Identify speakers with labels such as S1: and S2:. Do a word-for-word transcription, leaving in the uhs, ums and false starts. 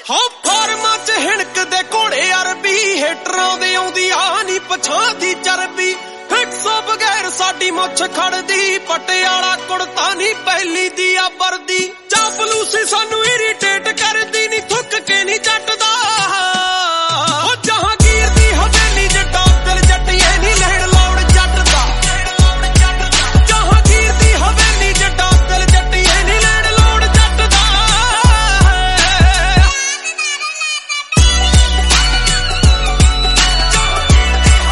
S1: ਹਾਂ ਫਾਰਮਾਂ ਚ ਹਿਣਕਦੇ ਘੋੜੇ ਅਰਬੀ ਹੇਟਰਾਂ ਦੇ ਆਉਂਦੀ ਆ ਨੀ ਪਛਾਂ ਦੀ ਚਰਬੀ ਫਿਕਸੋ ਬਗੈਰ ਸਾਡੀ ਮੁੱਛ ਖੜਦੀ ਪਟਿਆਲਾ ਕੁੜਤਾ ਨੀ ਪਹਿਲੀ ਦੀ ਆ ਵਰਦੀ ਚਾਪਲੂਸੀ ਸਾਨੂੰ ਇਰੀ